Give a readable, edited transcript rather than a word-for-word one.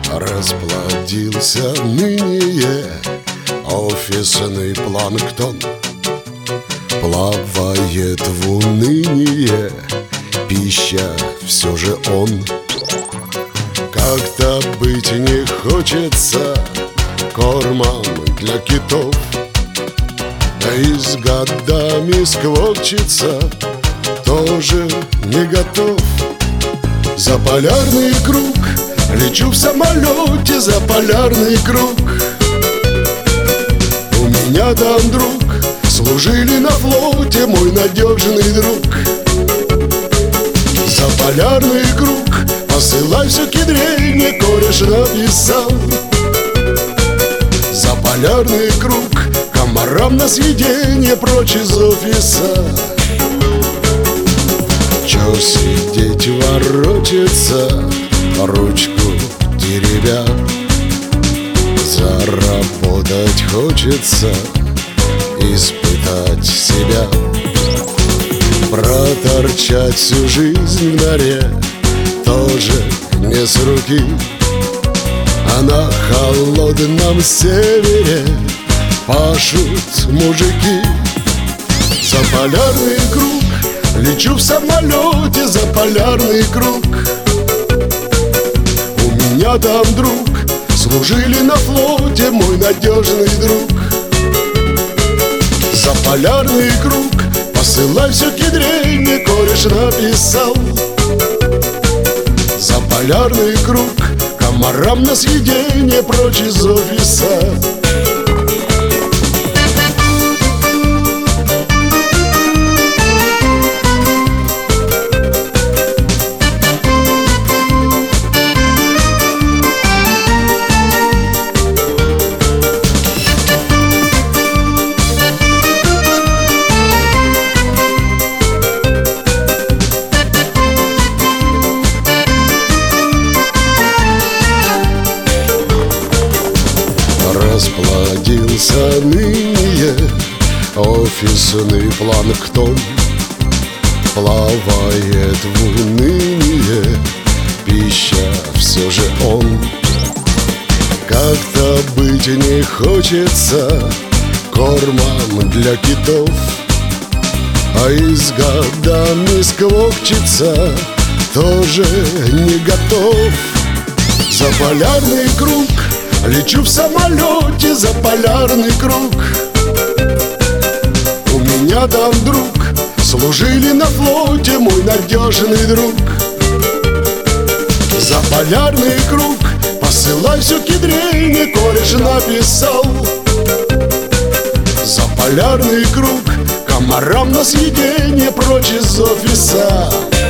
Расплодился ныне офисный планктон, плавает в уныние, пища все же он. Как-то быть не хочется кормом для китов, и с годами сквокчется тоже не готов. За полярный круг лечу в самолете, за полярный круг. У меня там друг, служили на флоте, мой надежный друг. За полярный круг посылай все кедрение, кореш написал. За полярный круг комарам на съедение, прочь из офиса. Чё сидеть ворочаться, ручку теребя? Заработать хочется, испытать себя. Проторчать всю жизнь в норе тоже не с руки, а на холодном севере пашут мужики. За полярный круг лечу в самолете, за полярный круг. У меня там друг, служили на флоте, мой надежный друг. За полярный круг посылай все кедрение, кореш написал. За полярный круг комарам на съедение, прочь из офиса. Расплодился ныне офисный планктон, плавает в уныние, пища все же он. Как-то быть не хочется кормом для китов, а и с годами сквокчется тоже не готов. За полярный круг лечу в самолете, за полярный круг. У меня там друг, служили на флоте, мой надежный друг. За полярный круг посылай все кедрение, кореш написал. За полярный круг комарам на съедение, прочь из офиса.